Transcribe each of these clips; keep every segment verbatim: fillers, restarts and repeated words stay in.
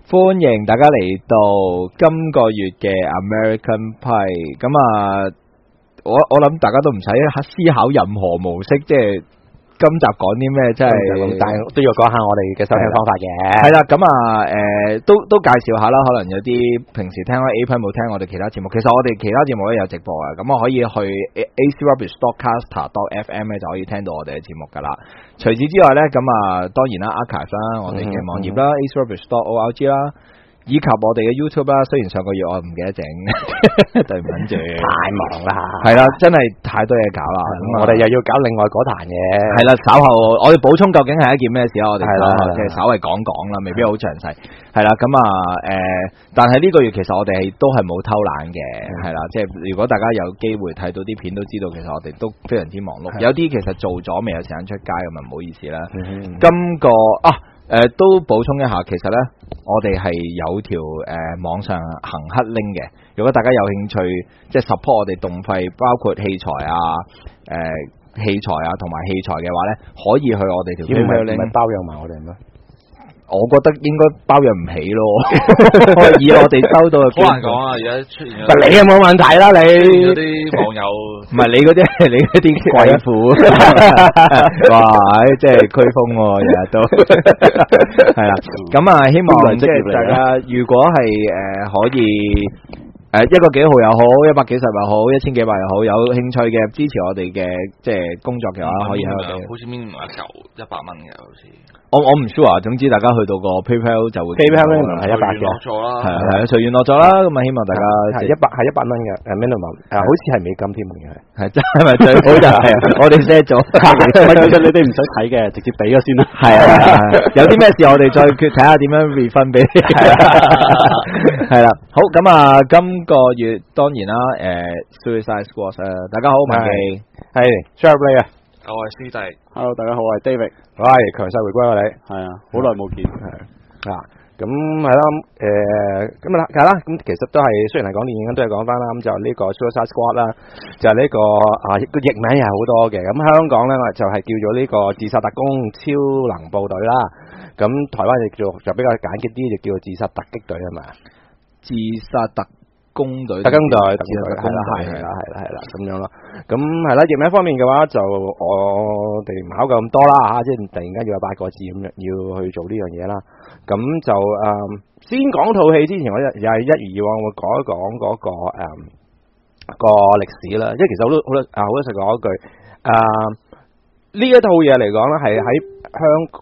歡迎大家嚟到今個月嘅 American Pie。咁啊，我我諗大家都唔使思考任何模式，即係今集講啲咩，即係， 但係都要講下我哋嘅收聽方法嘅。 係啦，咁啊，誒，都都介紹下啦。可能有啲平時聽開 A P 冇聽我哋其他節目，其實我哋其他節目都有直播嘅。咁我可以去 A C Rubbish Podcaster dot F M 咧就可以聽到我哋嘅節目噶啦。除此之外咧，咁啊，當然啦 Archive 啦，我哋嘅網頁啦 A C Rubbish dot O R G 啦。以及我哋嘅 YouTube 啦，雖然上個月我唔記得整，對唔住， 太忙啦， 係啦，真係太多嘢搞啦。咁我哋又要搞另外嗰壇嘢， 係啦，稍後我哋補充究竟係一件咩事啊？我哋係啦， 即係稍微講講啦，未必好詳細。係啦，咁啊，誒，但係呢個月其實我哋都係冇偷懶嘅，係啦，即係如果大家有機會睇到啲片，都知道其實我哋都非常之忙碌。有啲其實做咗未有時間出街咁啊，唔好意思啦。今個啊。誒、呃，都補充一下，其實咧，我哋係有條誒、呃、網上行乞 link 嘅。如果大家有興趣，即係 support 我哋動費，包括器材啊、誒、呃、器材啊同埋器材嘅話咧，可以去我哋條 PayPal link。唔係包養埋我哋咩？我覺得應該包養唔起咯，以我哋收到嘅。 好難講啊！而家出現咗， 你有冇問題啦？你有啲網友唔係你嗰啲，係你嗰啲貴婦。哇！即係驅風喎，日日都係啦。咁啊，希望即係大家，如果係誒、呃、可以誒、呃、一個幾號又好，一百幾十又好，一千幾百又好，有興趣嘅支持我哋嘅即係工作嘅話，可以喺我哋。 好似 minimum 一嚿一百蚊嘅，好似。 我我唔 sure 啊，總之大家去到個 PayPal 就會 PayPal 咧係一百嘅， 落咗啦， 係啊係啊，隨緣落咗啦，咁啊希望大家係一百係一百蚊嘅，誒 minimum，誒好似係美金添嘅， 係真係咪最好就係我哋 set 咗， 其實你哋唔使睇嘅，直接俾咗先啦。 係啊，有啲咩事我哋再決睇下點樣 refund 俾你。係啦，好咁啊，今個月當然啦，誒 Suicide Squad 啊，大家好，文記係 Sharp 你啊。 我係師弟 ，Hello， 大家好，我係 David，喂，強勢回歸啊你，係啊，好耐冇見，係啊，咁係啦，誒，咁啊係啦，咁其實都係雖然係講電影，都係講翻啦，咁就呢個 Suicide Squad 啦，就係呢個啊個譯名又係好多嘅，咁香港咧就係叫做呢個自殺特工超能部隊啦，咁台灣就叫就比較簡潔啲，就叫做自殺突擊隊係咪啊？ 自殺特工隊，特工隊，特工隊，係啦，係啦，係啦，係啦，咁樣咯。咁係啦，譯名方面嘅話，就我哋唔考究咁多啦嚇，即係突然間要有八個字咁樣要去做呢樣嘢啦。咁就誒、嗯，先講套戲之前，我又係一如以往會講一講嗰、那個誒、嗯那個歷史啦。因為其實好多好多啊，好多實講一句誒，呢、嗯、一套嘢嚟講咧，係喺香港，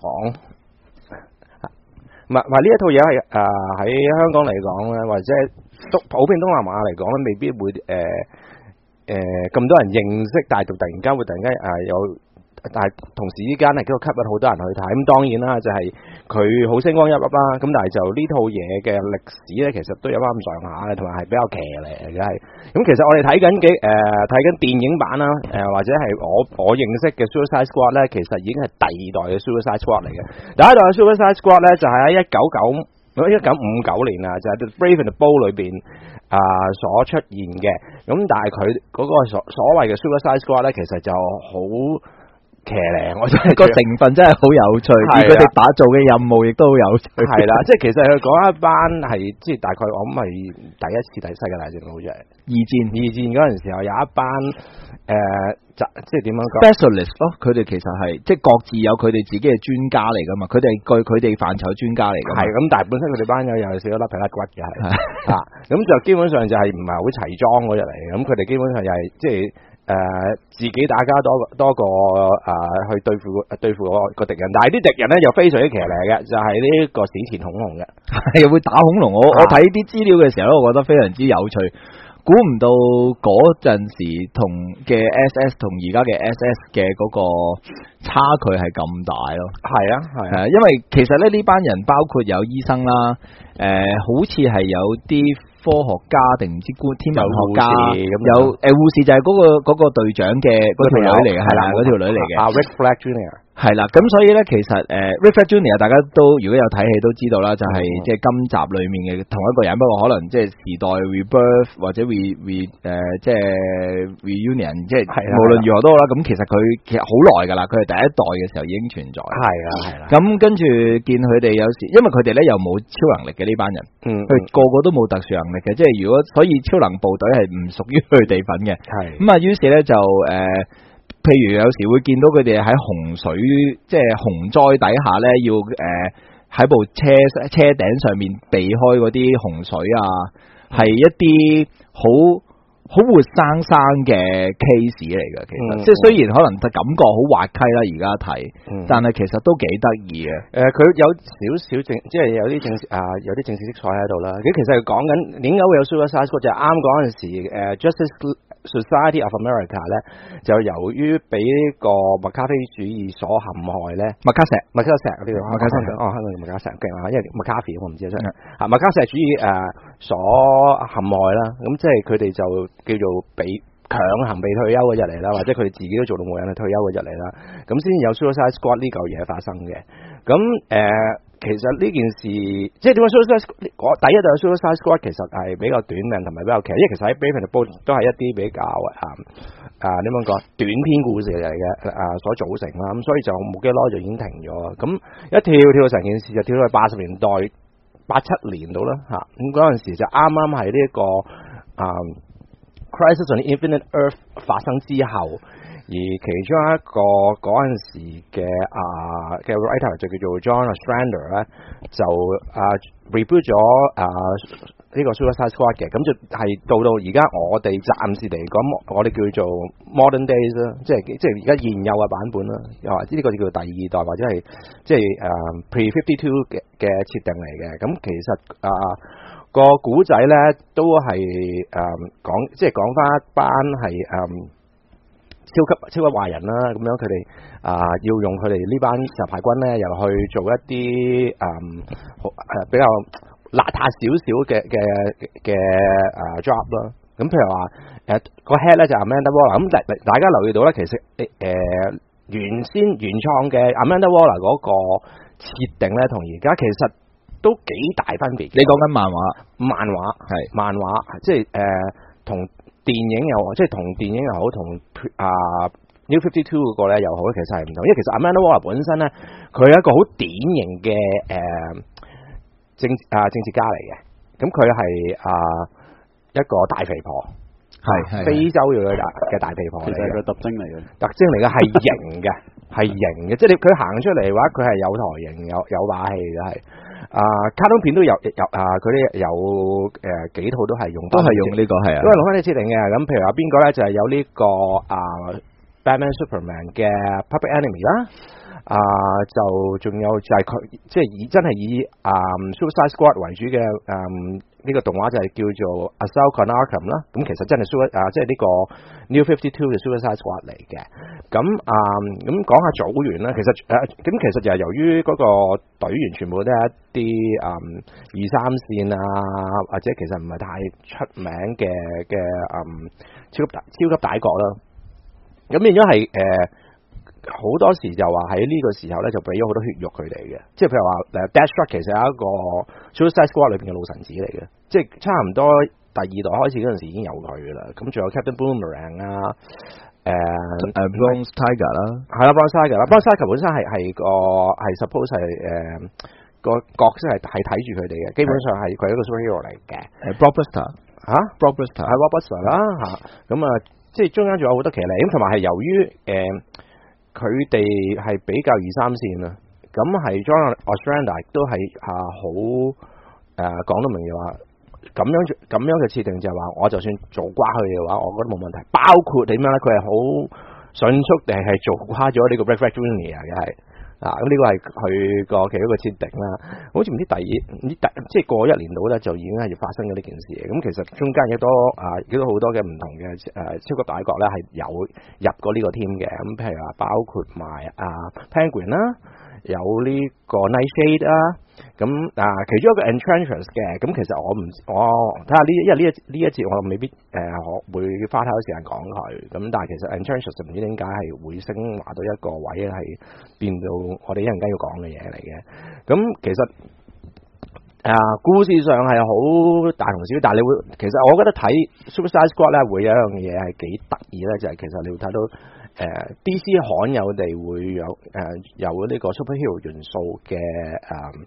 唔係唔係呢一套嘢係誒喺香港嚟講咧，或者都普遍東南亞嚟講咧，未必會誒誒咁多人認識，但係突然間會突然間誒、呃、有，但係同時之間係都吸引好多人去睇。咁當然啦，就係佢好星光熠熠啦。咁但係就呢套嘢嘅歷史咧，其實都有翻咁上下嘅，同埋係比較騎呢嘅係。咁其實我哋睇緊幾誒睇緊電影版啦，誒、呃、或者係我我認識嘅 Suicide Squad 咧，其實已經係第二代嘅 Suicide Squad 嚟嘅。第一代嘅 Suicide Squad 咧就係喺一九九一九五九年啊，就係、是、Brave and the Bold 裏邊啊、呃、所出現嘅。咁但係佢嗰個所所謂嘅 Suicide Squad 咧，其實就好騎呢，我真係個成分真係好有趣，而佢哋打造嘅任務亦都好有趣。係啦，即係其實佢講一班係即係大概我諗係第一次第世界大戰好似係二戰，二戰嗰陣時候有一班誒、呃、即係點樣講 specialist 咯，佢哋其實係即係各自有佢哋自己嘅專家嚟噶嘛，佢哋據佢哋範疇專家嚟噶。係咁，但係本身佢哋班友又有少少甩皮甩骨嘅係啊，咁就基本上就係唔係好齊裝嗰隻嚟，咁佢哋基本上又係即係。誒、呃，自己打交多多個誒、呃、去對付對付個敵人，但係啲敵人咧又非常之騎呢嘅，就係、是、呢個史前恐龍嘅，又會打恐龍。我、啊、我睇啲資料嘅時候咧，我覺得非常之有趣。估唔到嗰陣時同嘅 S S 同而家嘅 S S 嘅嗰個差距係咁大咯。係啊，係啊，因為其實咧呢班人包括有醫生啦，誒、呃，好似係有啲科學家定唔知官天文學家，有誒護士就係嗰、那個嗰、那個隊長嘅嗰條女嚟嘅，係啦，嗰條女嚟嘅。啊 Rick Flag Junior 係啦，咁所以咧，其實誒、呃、Rick Flag Junior 大家都如果有睇戲都知道啦，就係即係今集裏面嘅同一個人，不過可能即係時代 rebirth 或者 re re 誒即係 reunion， 即係無論如何都好啦。咁其實佢其實好耐噶啦，佢係第一代嘅時候已經存在。係啊係啦。咁跟住見佢哋有時，因為佢哋咧又冇超能力嘅， 嘅呢班人， 嗯， 佢個個都冇特殊能力嘅，即係如果所以超能部隊係唔屬於佢哋份嘅， 係咁啊，於是咧就誒、呃，譬如有時會見到佢哋喺洪水即係洪災底下咧，要誒喺、呃、部車車頂上面避開嗰啲洪水啊，係、嗯、一啲好。好活生生嘅 case 嚟嘅，其實、嗯、即係雖然可能感覺好滑稽啦，而家睇，嗯、但係其實都幾得意嘅。誒、 呃，佢有少少正，即係有啲正啊，有啲政治色彩喺度啦。佢其實係講緊點解會有 Suicide Squad，就係啱嗰陣時誒、呃、Justice Society of America 咧，就由於俾呢個麥卡菲主義所陷害咧， 麥卡錫， 麥卡錫呢個麥卡錫，哦，香港叫麥卡錫，勁啊，因為麥卡菲我唔知啊，真係啊麥卡錫主義誒、呃、所陷害啦，咁即係佢哋就叫做俾強行被退休嗰日嚟啦，或者佢哋自己都做到冇人去退休嗰日嚟啦，咁先有 Suicide Squad 呢嚿嘢發生嘅。咁誒、呃，其實呢件事即係點解 Suicide Squad 第一就係 Suicide Squad 其實係比較短命同埋比較奇，因為其實喺 Brave and the Bold 都係一啲比較啊啊點樣講短篇故事嚟嘅啊所組成啦，咁所以就冇幾耐就已經停咗。咁一跳跳到成件事就跳到去八十年代八七年度啦嚇，咁嗰陣時就啱啱係呢一個啊。Crisis on Infinite Earth 發生之後，而其中一個嗰陣時嘅啊嘅 writer 就叫做 John Ostrander 咧，就啊 reboot 咗啊呢個 Suicide Squad 嘅，咁就係到到而家我哋暫時嚟講，我哋叫做 Modern Days 啦，即係即係而家現有嘅版本啦，又或者呢個叫做第二代或者係即係誒 Pre fifty two 嘅嘅設定嚟嘅，咁其實啊。個古仔咧都係誒講，即係講翻一班係誒、嗯、超級超級壞人啦，咁樣佢哋啊要用佢哋呢班雜牌軍咧，又去做一啲誒好誒比較邋遢少少嘅嘅嘅誒 job 啦。咁譬如話誒個 head 咧就係 Amanda Waller，咁大大家留意到咧，其實誒、呃、原先原創嘅 Amanda Waller 嗰個設定咧，同而家其實都幾大分別。 你講緊漫畫， 漫畫係漫畫，即係誒同電影又即係同電影又好，同啊 New fifty two 嗰個咧又好，其實係唔同。因為其實 Amanda Waller 本身咧，佢係一個好典型嘅誒、呃、政啊政治家嚟嘅。咁佢係啊一個大肥婆，係非洲裔嘅大嘅大肥婆嚟嘅，其實係個特徵嚟嘅，特徵嚟嘅係型嘅，係型嘅，即係你佢行出嚟嘅話，佢係有台型，有有霸氣嘅係。啊，卡通片都有有啊，佢啲有誒、呃、幾套都係用， 都係用呢、這個係啊， 都係用翻啲設定嘅。咁譬如話邊個咧，就係、是、有呢、這個啊 Batman Superman 嘅 Public Enemy 啦，啊就仲有就係佢即係以真係以啊 Suicide Squad 為主嘅誒呢個動畫就係叫做 Assault on Arkham 啦。咁其實真係 Suicide 啊，即係呢個 New fifty two 嘅 Suicide Squad 嚟嘅。咁啊咁講下組員啦，其實誒咁、啊、其實就係由於嗰個隊員全部都係一啲誒、嗯、二三線啊，或者其實唔係太出名嘅嘅誒超級大超級大國啦。咁變咗係誒好多時就話喺呢個時候咧，就俾咗好多血肉佢哋嘅，即係譬如話誒 Deathstroke 其實係一個 Suicide Squad 裏邊嘅老臣子嚟嘅，即係差唔多第二代開始嗰陣時已經有佢噶啦。咁仲有 Captain Boomerang 啊，誒誒 Bronze Tiger 啦， 係啦 Bronze Tiger 啦 Bronze Tiger 本身係係個係 suppose 係誒、呃、個角色係係睇住佢哋嘅，基本上係佢係一個 superhero 嚟嘅。誒 Blockbuster 嚇 Blockbuster 係 Blockbuster 啦嚇，咁啊即係中間仲有好多騎呢，咁同埋係由於誒佢哋係比較二三線啊，咁係 John Ostrander 都係啊好誒講得明嘅話，咁樣咁樣嘅設定就係話，我就算做瓜佢嘅話，我覺得冇問題。包括點樣咧？佢係好迅速地係做瓜咗呢個 Rick Flag Junior 嘅係。啊，咁呢個係佢個其中一個設定啦。好似唔知第二唔知第即係過一年度咧，就已經係要發生咗呢件事嘅。咁其實中間亦都啊，亦都好多嘅唔同嘅誒、啊、超級大國咧，係有入過呢個 team 嘅。咁譬如話包括埋啊 Penguin 啦，有呢個 Nightshade 啦。咁啊，其中一個 Enchantress 嘅。咁其實我唔我睇下呢，因為呢一呢一節我未必誒我、呃、會花太多時間講佢。咁但係其實 Enchantress 唔知點解係會升華到一個位係變到我哋一陣間要講嘅嘢嚟嘅。咁其實啊、呃，故事上係好大同小，但係你會其實我覺得睇 Suicide Squad 咧會有一樣嘢係幾得意咧，就係、是、其實你會睇到誒、呃、D C 罕有地會有誒、呃、有呢個 superhero 元素嘅誒。呃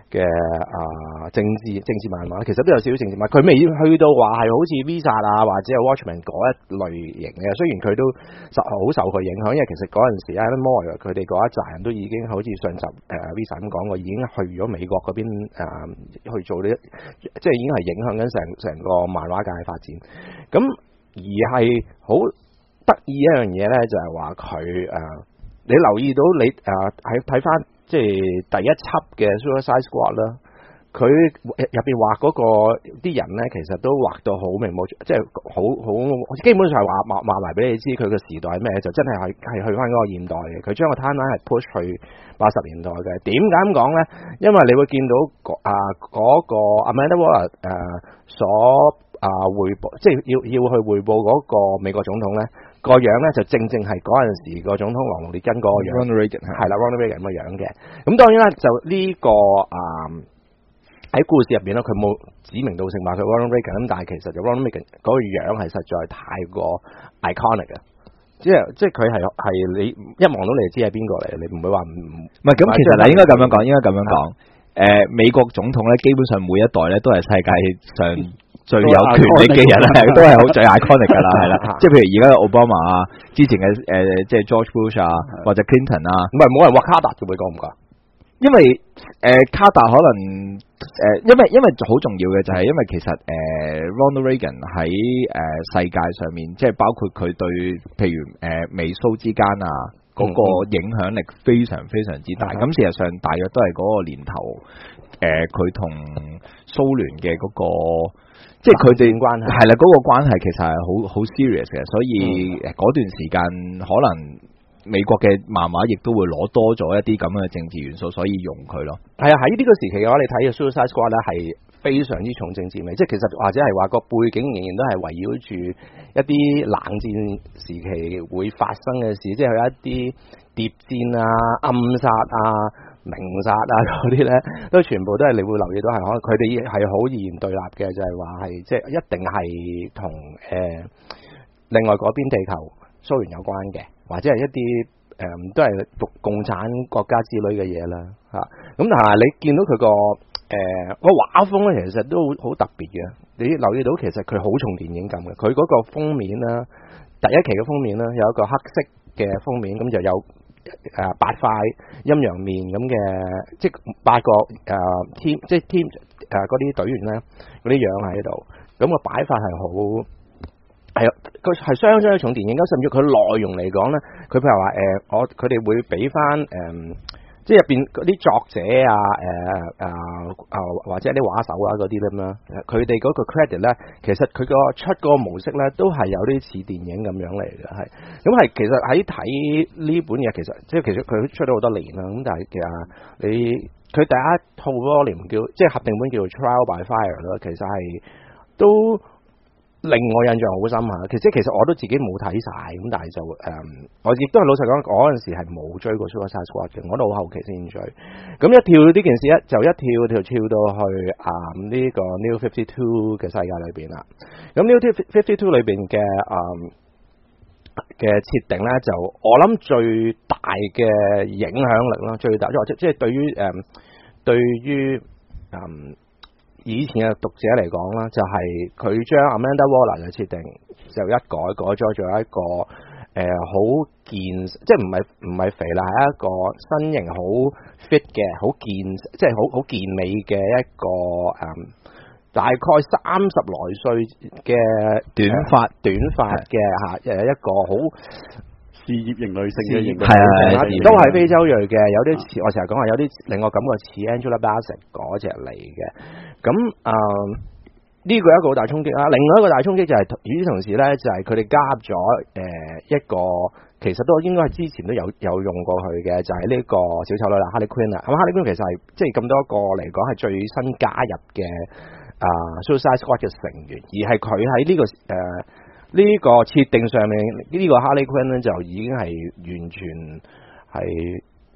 嘅啊政治政治漫畫，其實都有少少政治漫畫，佢未去到話係好似 Visa 啊或者係 Watchmen 嗰一類型嘅，雖然佢都受好受佢影響，因為其實嗰陣時 Alan Moore 佢哋嗰一紮人都已經好似上集誒、呃、Visa 咁講過，已經去咗美國嗰邊誒、呃、去做呢，即係已經係影響緊成成個漫畫界嘅發展。咁而係好得意一樣嘢咧，就係話佢誒，你留意到你誒喺睇翻。即係第一輯嘅 Suicide Squad 啦，佢入邊畫嗰個啲人咧，其實都畫到好明目，即係好好基本上係話話話埋俾你知佢個時代係咩，就真係係係去翻嗰個現代嘅。佢將個 timeline 係 push 去八十年代嘅。點解咁講咧？因為你會見到啊嗰個 Amanda Waller 誒所啊匯報，即係要要去匯報嗰個美國總統咧。個樣咧就正正係嗰陣時個總統羅列根嗰個樣，係啦 Ronald Reagan 咁嘅樣嘅。咁當然啦，就呢、這個啊喺、嗯、故事入邊咧，佢冇指名道姓話佢 Ronald Reagan，咁但係其實就 Ronald Reagan 嗰個樣係實在太過 iconic 嘅，即係即係佢係係你一望到你就知係邊個嚟，你唔會話唔唔係咁。其實你應該咁樣講，應該咁樣講。誒、呃，美國總統咧，基本上每一代咧都係世界上最有權力嘅人咧，都係好最 iconic 噶啦，係啦。即係譬如而家嘅奧巴馬啊，之前嘅誒、呃、即係 George Bush 啊，或者 Clinton 啊， 唔係冇人話卡達嘅會講唔講？ 因為誒、呃、卡達可能誒、呃，因為因為好重要嘅就係因為其實誒、呃、Ronald Reagan 喺誒、呃、世界上面，即係包括佢對譬如誒、呃、美蘇之間啊嗰、那個影響力非常非常之大。咁、嗯、事實上大約都係嗰個年頭，誒佢同蘇聯嘅嗰個。即係佢哋關係係啦，嗰、那個關係其實係好好 serious 嘅，所以嗰、嗯、段時間可能美國嘅漫畫亦都會攞多咗一啲咁嘅政治元素，所以用佢咯。係啊，喺呢個時期嘅話，你睇嘅 Suicide Squad 咧係非常之重政治味，即係其實或者係話個背景仍然都係圍繞住一啲冷戰時期會發生嘅事，即係有一啲諜戰啊、暗殺啊、明殺啊嗰啲咧，都全部都係你會留意到係可能佢哋係好二元對立嘅，就係話係即係一定係同誒另外嗰邊地球蘇聯有關嘅，或者係一啲誒、呃、都係共產國家之類嘅嘢啦嚇。咁、啊、但係你見到佢個誒個畫風咧，其實都好特別嘅。你留意到其實佢好重電影感嘅，佢嗰個封面啦，第一期嘅封面啦，有一個黑色嘅封面，咁就有。誒、呃、八塊陰陽面咁嘅，即係八個誒 team，即係 team 誒嗰啲隊員咧，嗰啲樣喺度，咁、那個擺法係好係佢係相當重電影，咁甚至佢內容嚟講咧，佢譬如話誒、呃、我佢哋會俾翻誒。即係入邊嗰啲作者啊，誒誒啊或者啲畫手啊嗰啲咁啦，佢哋嗰個 credit 咧，其實佢個出嗰個模式咧，都係有啲似電影咁樣嚟嘅，係咁係其實喺睇呢本嘢，其實即係其實佢出咗好多年啦，咁但係其實你佢第一套 volume 叫即係合訂本叫做 Trial by Fire 啦，其實係都。令我印象好深刻，其實其實我都自己冇睇晒，咁但係就誒、嗯，我亦都係老實講，嗰陣時係冇追過 Suicide Squad 嘅，我都好後期先追。咁一跳呢件事一就一跳跳跳到去啊呢、這個 New fifty-two 嘅世界裏邊啦。咁 New fifty-two 裏邊嘅誒嘅設定咧，就我諗最大嘅影響力啦，最大即即係對於誒、嗯、對於誒。嗯以前嘅讀者嚟講啦，就係、是、佢將 Amanda Waller 嘅設定就一改改咗做一個誒好、呃、健，即係唔係唔係肥啦，係一個身形好 fit 嘅，好健，即係好好健美嘅一個誒、嗯，大概三十來歲嘅短髮短髮嘅嚇，誒一個好事業型女性嘅型，係啊，都係非洲裔嘅，有啲似我成日講話有啲令我感覺似 Angela Bassett 嗰隻嚟嘅。咁啊，呢、呃這個一個好大衝擊啦。另外一個大衝擊就係、是，與此同時咧，就係佢哋加入咗誒一個，其實都應該係之前都有有用過佢嘅，就係、是、呢個小丑女啦 Harley Quinn 啦。咁 Harley Quinn 其實係即係咁多個嚟講係最新加入嘅啊、呃、Suicide Squad 嘅成員，而係佢喺呢個誒呢、呃這個設定上面，呢、這個 Harley Quinn 咧就已經係完全係。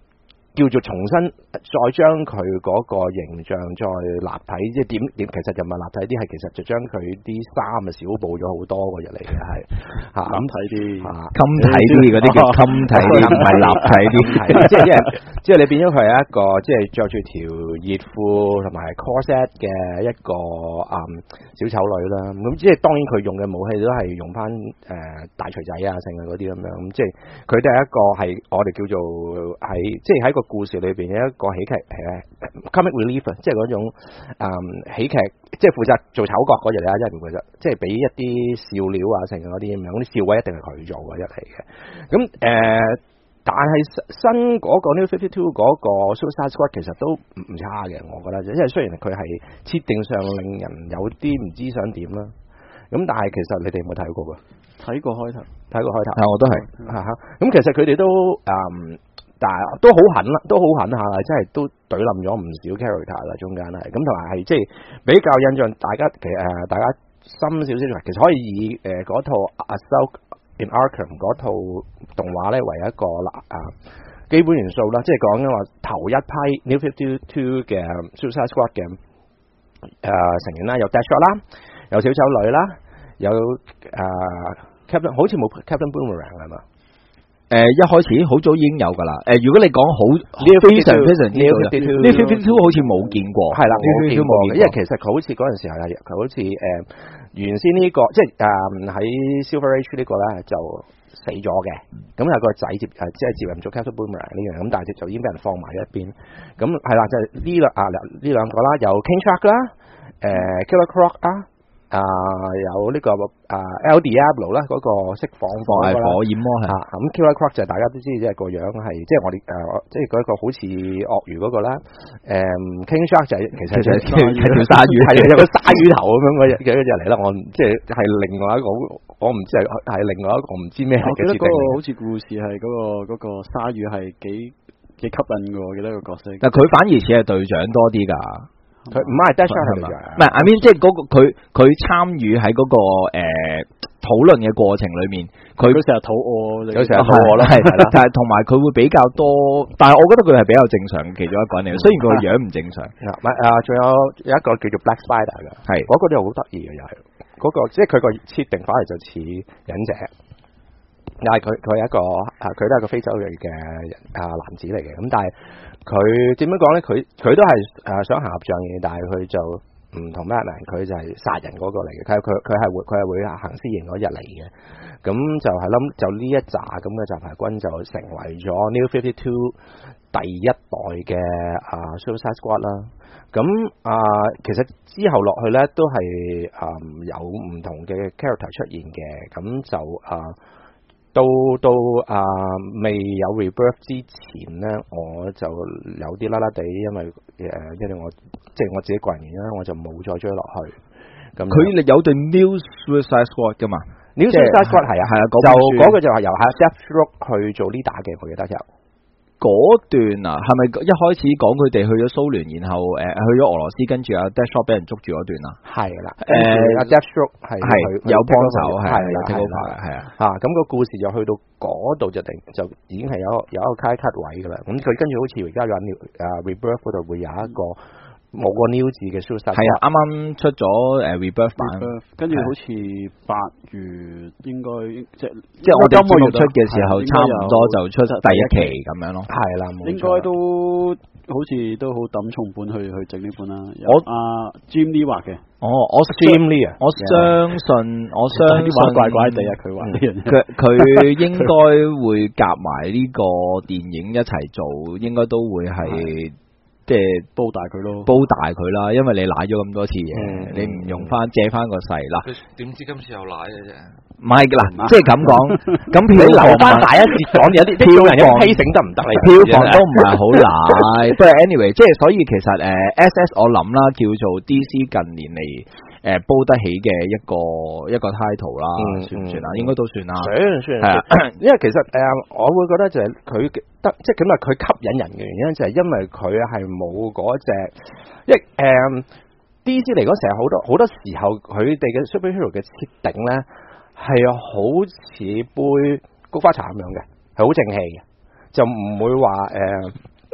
叫做重新再將佢嗰個形象再立體，即係點點其實就唔係立體啲，係其實就將佢啲衫啊少布咗好多個日嚟嘅，係嚇襟睇啲， 襟睇啲嗰啲叫襟睇啲，唔係立體啲， 即係即係即係你變咗佢係一個即係着住條熱褲同埋 corset 嘅一個嗯小丑女啦。咁即係當然佢用嘅武器都係用翻誒、呃、大錘仔啊，剩啊嗰啲咁樣。咁即係佢哋係一個係我哋叫做喺即係喺個故事裏邊嘅一個喜劇誒 comic relief， 即係嗰種誒、嗯、喜劇，即係負責做丑角嗰日啊，一唔覺得，即係俾一啲笑料啊，成嗰啲咁樣，嗰啲笑位一定係佢做嘅一嚟嘅。咁誒、呃，但係新嗰個 New 五十二嗰個 Suicide Squad 其實都唔差嘅，我覺得，因為雖然佢係設定上令人有啲唔知想點啦，咁但係其實你哋有冇睇過㗎？ 睇過開頭， 睇過開頭， 係我都係嚇嚇。咁其實佢哋都誒。但係都好狠啦，都好狠下啦，真係都懟冧咗唔少 character 啦，中間係咁，同埋係即係比較印象大家其實誒大家深少少，其實可以以誒嗰、呃、套 Assault in Arkham 嗰套動畫咧為一個嗱啊、呃、基本元素啦，即係講緊話頭一批 New 五十二嘅 Suicide Squad 嘅誒、呃、成員啦，有 Deathshot 啦，有小丑女啦，有誒、呃、Captain 好似冇 Captain Boomerang 係嘛？ 誒、呃，一開始好早已經有噶啦。誒、呃，如果你講好非常非常之早嘅，呢 Fifty Two 好似冇見過， 係啦，冇見過。因為其實佢好似嗰陣時候係，佢好似誒、呃、原先呢、這個即係誒喺 Silver Age 呢個咧就死咗嘅，咁有個仔接誒即係接任咗 Captain Boomerang 呢樣，咁但係就已經俾人放埋一邊。咁係啦，就係呢兩啊呢兩個啦，有 King Shark 啦，誒、呃、Killer Croc 啊。啊，有呢、這個啊 El Diablo 啦，嗰個釋放火火焰魔係咁 Killer Croc 就大家都知，即係個樣係即係我哋誒、呃，即係嗰一個好似鱷魚嗰個啦。誒、嗯、King Shark 就係、其實係條鯊魚，係有個鯊魚頭咁樣嘅嘅一隻嚟啦。我即係係另外一個，我唔知係係另外一個唔知咩嘅設定。我記得嗰個好似故事係嗰、那個嗰、那個鯊魚係幾幾吸引嘅，我記得個角色。 但佢反而似係隊長多啲㗎。 佢唔係 Deathshot 係咪？ 唔係 I mean 即係嗰個佢佢參與喺嗰個誒討論嘅過程裏面，佢成日肚餓， 有成日肚餓啦，係啦。 但係同埋佢會比較多，但係我覺得佢係比較正常嘅其中一個人嚟嘅，雖然佢個樣唔正常。 唔係啊，仲有有一個叫做 Black Spider 嘅，係嗰、那個就好得意嘅，又係嗰個即係佢個設定反而就似忍者，但係佢佢係一個啊，佢都係個非洲裔嘅啊男子嚟嘅，咁但係。佢點樣講咧？佢佢都係誒想行俠仗義，但係佢就唔同 Batman，佢就係殺人嗰個嚟嘅。佢佢佢係會佢係會行私刑嗰日嚟嘅。咁就係諗就呢一紮咁嘅雜牌軍就成為咗 New 五十二第一代嘅啊 Suicide Squad 啦。咁啊，其實之後落去咧都係誒、嗯、有唔同嘅 character 出現嘅。咁就啊。到到啊未有 rebirth 之前咧，我就有啲啦啦地，因為誒、呃，因為我即係我自己個人原因，我就冇再追落去。咁佢有對 New Suicide Squad 噶嘛 ？New Suicide Squad 係啊，係啊，就嗰個就係由下 Deathstroke 去做 leader 嘅，我記得就。 嗰段啊，係咪一開始講佢哋去咗蘇聯，然後誒、呃、去咗俄羅斯，跟住阿 Deathstroke 俾人捉住嗰段啊？係啦，誒阿 Deathstroke 係係有幫手，係啦，係啦，係啊，嚇咁個故事就去到嗰度就定就已經係有有一個 cut cut 位噶啦。咁佢跟住好似而家有 New 誒 Rebirth 嗰度會有一個冇個 New 字嘅 Suicide。係啊，啱啱出咗誒 Rebirth 版， 跟住好似八月應該即即係我哋節目出嘅時候，差唔多就出第一期咁樣咯。係啦， 應該都好似都好抌重本去去整呢本啦。我阿 Jim Lee 畫嘅。 哦，我 Jim Lee 啊，我相信我相信怪怪地啊，佢畫呢樣嘢。 佢佢應該會夾埋呢個電影一齊做，應該都會係。即係煲大佢咯， 煲大佢啦，因為你瀨咗咁多次嘢、嗯，你唔用翻借翻個勢啦。 點知今次又瀨嘅啫？ 唔係嗱，即係咁講，咁票房留翻第一節講有啲啲做人批醒得唔得？你票房都唔係好瀨，不過 anyway，即係所以其實誒、呃、S S 我諗啦，叫做 D C 近年嚟誒、呃、煲得起嘅一個一個 title 啦、嗯，算唔算啊？應該都算啦，算算係啊。 因為其實誒、呃，我會覺得就係佢得即係咁啊，佢吸引人嘅原因就係因為佢係冇嗰隻，因為誒 D C 嚟講成日好多好多時候佢哋嘅 superhero 嘅設定咧係好似杯菊花茶咁樣嘅，係好正氣嘅，就唔會話誒。呃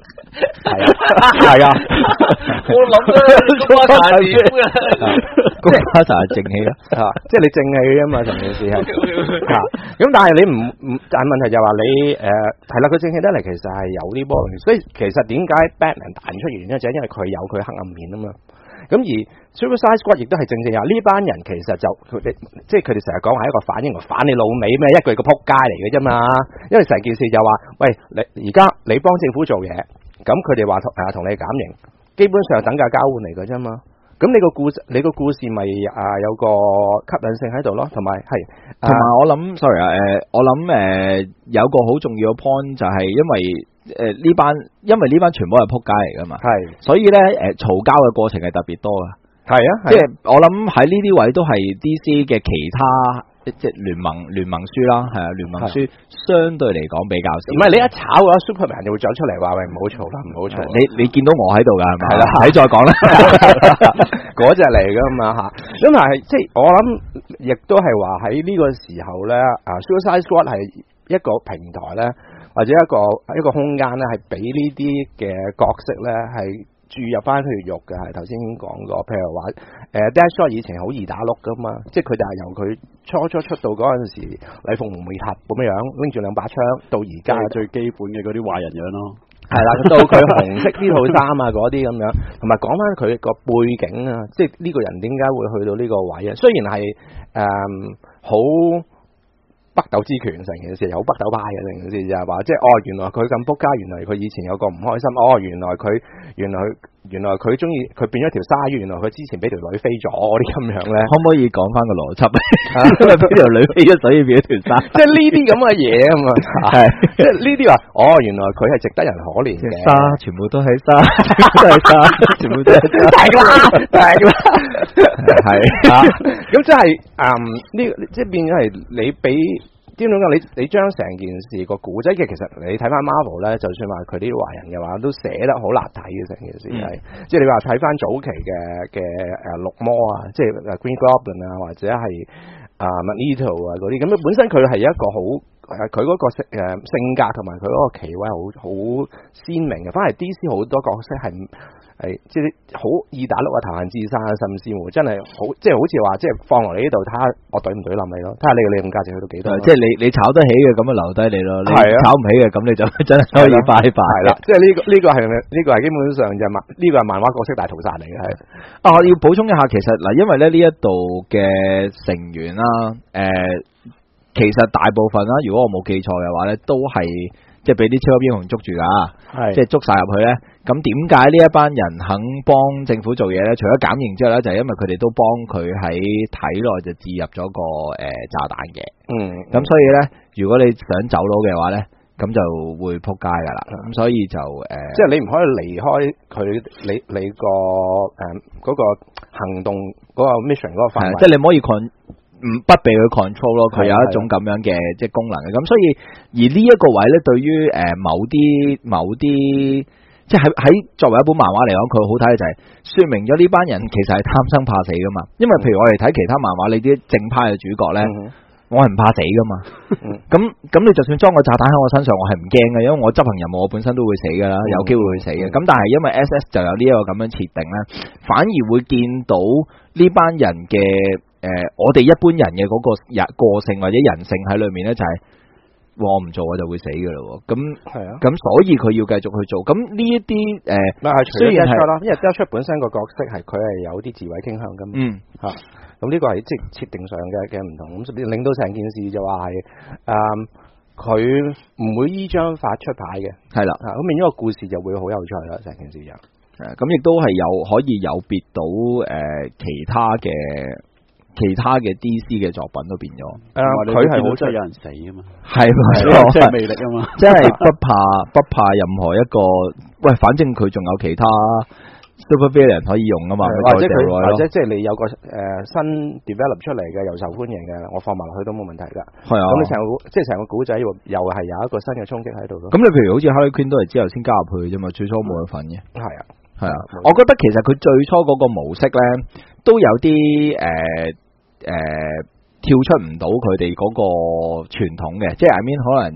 係啊，係啊， 我諗咧，菊花茶係點嘅？ 菊花茶係正氣啦， 嚇，即係你正氣啊嘛，成件事係嚇。咁但係你唔唔，但係問題就係話你誒係啦，佢正氣得嚟其實係有啲波，所以其實點解 Batman 彈出原因就係因為佢有佢黑暗面啊嘛。咁而 Suicide Squad 亦都係正正話呢班人其實就佢哋即係佢哋成日講係一個反應，反你老味咩？一句個撲街嚟嘅啫嘛。因為成件事就話，喂，你而家你幫政府做嘢，咁佢哋話誒同你減刑，基本上等價交換嚟嘅啫嘛。咁你個故事，你個故事咪啊有個吸引性喺度咯，同埋係， 同埋我諗，sorry 啊，誒，我諗誒有個好重要嘅 point 就係因為誒呢班，因為呢班全部係撲街嚟噶嘛，係，所以咧誒嘈交嘅過程係特別多噶，係啊，即係我諗喺呢啲位都係 D C 嘅其他。即係聯盟聯盟書啦，係啊，聯盟書相對嚟講比較少。唔係你一炒嘅話 Superman 就會走出嚟話喂，唔好嘈啦，唔好嘈。你你見到我喺度㗎係咪？係啦，你再講啦，嗰隻嚟㗎嘛嚇。咁但係即係我諗，亦都係話喺呢個時候咧，啊 Suicide Squad 係一個平台咧，或者一個一個空間咧，係俾呢啲嘅角色咧係。注入翻血肉嘅，係頭先已經講過，譬如話誒 Deathshot 以前好易打碌噶嘛，即係佢就係由佢初初出道嗰陣時，禮鳳無美塔咁樣拎住兩把槍，到而家最基本嘅嗰啲壞人樣咯，係啦，到佢紅色呢套衫啊嗰啲咁樣，同埋講翻佢個背景啊，即係呢個人點解會去到呢個位啊？雖然係誒好。北斗之拳成件事，好北斗派嘅成件事就係話，即係哦，原來佢咁仆街，原來佢以前有個唔開心，哦，原來佢原來原來佢中意佢變咗條鯊魚，原來佢之前俾條女飛咗啲咁樣咧，可唔可以講翻個邏輯？因為俾條女飛咗，所以變咗條鯊，即係呢啲咁嘅嘢啊嘛，係即係呢啲話，哦，原來佢係值得人可憐嘅，鯊全部都係鯊，都係鯊，全部都係大啦，大啦，係啊，咁即係嗯呢，即係變咗係你俾。點樣講？你你將成件事個古仔嘅，其實你睇翻 Marvel 咧，就算話佢啲壞人嘅話，都寫得好立體嘅成件事係，嗯、即係你話睇翻早期嘅嘅誒綠魔啊，即係 Green Goblin 啊，或者係啊 Magneto 啊嗰啲，咁本身佢係一個好佢嗰個性誒性格同埋佢嗰個企位好好鮮明嘅，反而 D C 好多角色係。係即係好易打碌啊，投閒自山啊，甚至乎真係好，即係好似話，即係放落嚟呢度，睇下我懟唔懟冧你咯，睇下你嘅利用價值去到幾多。即係你你炒得起嘅咁啊，留低你咯。你炒唔起嘅咁你就真係可以拜拜啦。即係呢個呢個係呢個係基本上就漫呢個係漫畫角色大屠殺嚟嘅係。啊，我要補充一下，其實嗱，因為咧呢一度嘅成員啦，誒、呃，其實大部分啦，如果我冇記錯嘅話咧，都係。即係俾啲超級英雄捉住㗎，即係捉晒入去咧。咁點解呢一班人肯幫政府做嘢咧？除咗減刑之外咧，就係、是、因為佢哋都幫佢喺體內就置入咗個誒、呃、炸彈嘅。嗯，咁所以咧，如果你想走佬嘅話咧，咁就會撲街㗎啦。咁、嗯、所以就誒，呃、即係你唔可以離開佢，你你個誒嗰個行動嗰、那個 mission 嗰個範圍，即係你唔可以 con。唔不被佢 control 咯，佢有一種咁樣嘅即係功能嘅，咁所以而呢一個位咧，對於誒某啲某啲即係喺喺作為一本漫畫嚟講，佢好睇嘅就係說明咗呢班人其實係貪生怕死噶嘛，因為譬如我哋睇其他漫畫，你啲正派嘅主角咧，嗯、我係唔怕死噶嘛，咁咁、嗯、你就算裝個炸彈喺我身上，我係唔驚嘅，因為我執行任務我本身都會死噶啦，有機會會死嘅，咁、嗯、但係因為 S S 就有呢一個咁樣設定咧，反而會見到呢班人嘅。誒、呃，我哋一般人嘅嗰個人個性或者人性喺裏面咧，就係、是、我唔做我就會死噶啦，咁係啊，咁所以佢要繼續去做。咁呢一啲誒，雖然係啦，因為 Deathshot 本身個角色係佢係有啲自毀傾向噶嘛，嗯吓，咁呢個係即係設定上嘅嘅唔同，咁令到成件事就話係誒，佢、呃、唔會依張法出牌嘅，係啦，咁變咗個故事就會好有趣啦，成件事就誒，咁亦都係有可以有別到誒、呃、其他嘅。其他嘅 D C 嘅作品都變咗，誒，佢係好真係有人死啊嘛，係冇錯，即係魅力啊嘛，即係不怕不怕任何一個，喂，反正佢仲有其他 supervillain 可以用啊嘛，或者佢或者即係你有個誒、呃、新 develop 出嚟嘅又受歡迎嘅，我放埋落去都冇問題㗎，係啊，咁你成個即係成個古仔又又係有一個新嘅衝擊喺度咯。咁你譬如好似 Harley Quinn 都係之後先加入去嘅啫嘛，最初冇佢份嘅，係啊係啊，我覺得其實佢最初嗰個模式咧都有啲誒。呃誒、呃，跳出唔到佢哋嗰個傳統嘅，即係 I mean 可能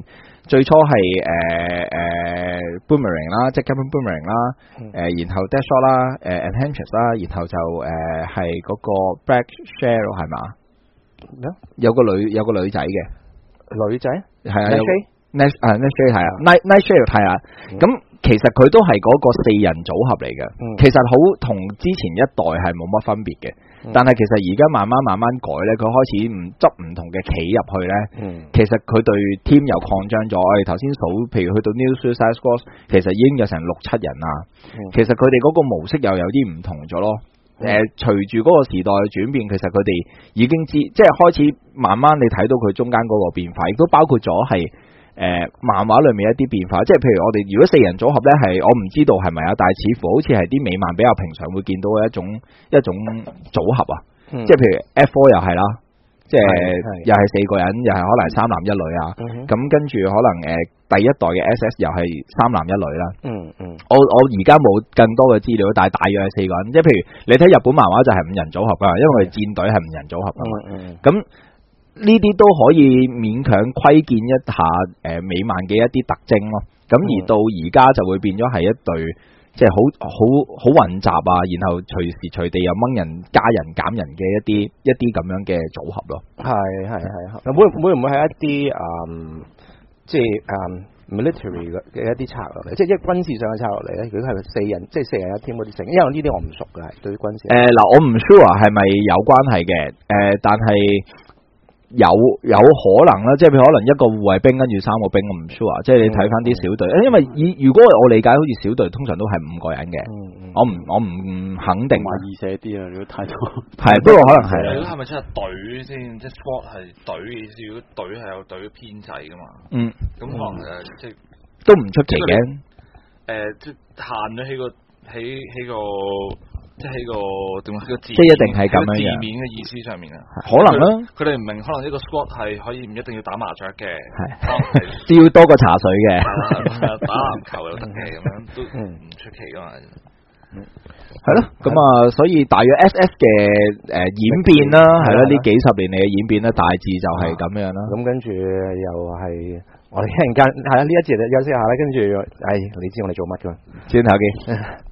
最初係誒誒 boomerang 啦，即係 boomerang 啦，誒然後 dash shot 啦，誒 enhancers 啦，然後就誒係嗰個 black shell 係嘛？有個女有個女仔嘅女仔係啊，有 night 啊 night shell 係啊 night night shell 係啊，咁。其實佢都係嗰個四人組合嚟嘅，嗯、其實好同之前一代係冇乜分別嘅，嗯、但係其實而家慢慢慢慢改咧，佢開始唔執唔同嘅棋入去咧，嗯、其實佢對 team 又擴張咗。我哋頭先數，譬如去到 New Suicide Squad，其實已經有成六七人啦。嗯、其實佢哋嗰個模式又有啲唔同咗咯。誒、嗯，隨住嗰個時代嘅轉變，其實佢哋已經知，即係開始慢慢你睇到佢中間嗰個變化，亦都包括咗係。誒、呃，漫畫裏面一啲變化，即係譬如我哋如果四人組合咧，係我唔知道係咪啊，但係似乎好似係啲美漫比較平常會見到嘅一種一種組合啊，嗯、即係譬如 F 四 又係啦，即係又係四個人，又係可能三男一女啊，咁、嗯、跟住可能誒、呃、第一代嘅 S S 又係三男一女啦，嗯嗯，我我而家冇更多嘅資料，但係大約係四個人，即係譬如你睇日本漫畫就係五人組合噶，因為戰隊係五人組合啊嘛，咁、嗯。嗯呢啲都可以勉強窺見一下誒美漫嘅一啲特徵咯，咁而到而家就會變咗係一隊即係好好好混雜啊，然後隨時隨地又掹人加人減人嘅一啲一啲咁樣嘅組合咯。係係係，會會唔會係一啲誒即係誒 military 嘅一啲策略嚟，即係一軍事上嘅策略嚟咧？如果係四人即係四人一 team 嗰啲成，因為呢啲我唔熟嘅，係對於軍事。誒嗱、呃，我唔 sure 係咪有關係嘅，誒、呃、但係。有有可能啦，即係譬如可能一個護衛兵跟住三個兵，我唔 sure，即係你睇翻啲小隊，因為以如果我理解好似小隊通常都係五個人嘅，嗯嗯、我唔我唔肯定。話易寫啲啊，如果太多。係，不過可能係。如果係咪真係隊先？即係 squad 係隊嘅意思，如果隊係有隊編制噶嘛？嗯。咁可能誒，即係都唔出奇嘅。誒，即係限咗喺個喺喺個。即係個點啊？個字即係一定係咁樣嘅字面嘅意思上面啊，可能啦。佢哋唔明，可能呢個 squad 係可以唔一定要打麻雀嘅，係都要多過茶水嘅，打籃球又得嘅，咁樣都唔出奇噶嘛。係咯，咁啊，所以大約 S S 嘅誒演變啦，係啦，呢幾十年嚟嘅演變咧，大致就係咁樣啦。咁跟住又係我哋一陣間係啦，呢一節就休息下啦，跟住誒，你知我哋做乜噶？轉頭見。